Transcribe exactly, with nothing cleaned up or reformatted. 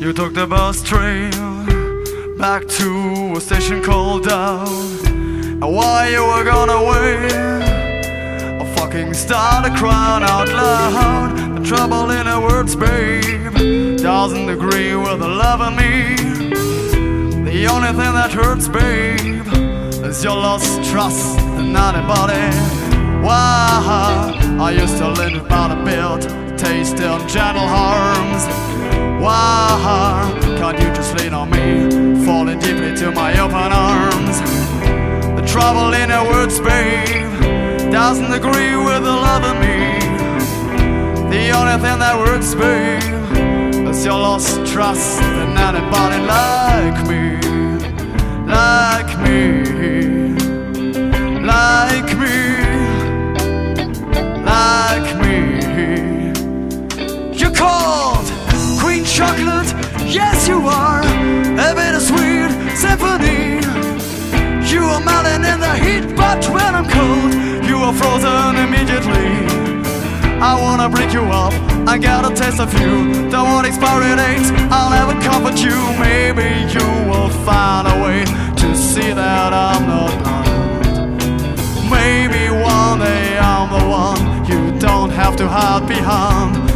You took the bus train back to a station called down, and while you were gone away, I fucking started crying out loud. The trouble in her words, babe, doesn't agree with the love of me. The only thing that hurts, babe, is your lost trust in anybody. Why I used to live by the build, taste in gentle arms. Why can't you just lean on me, falling deeply to my open arms? The trouble in her words, babe, doesn't agree with the love of me. The only thing that works, babe, is your lost trust in anybody like me, like me, like me, like me. You're called Queen Chocolate, yes you are, a bittersweet symphony. You are melting in the heat, but when I'm cold, you are frozen immediately. I wanna break you up, I got a taste of you. Don't want expiry dates, I'll never comfort you. Maybe you will find a way to see that I'm not blind. Maybe one day I'm the one you don't have to hide behind.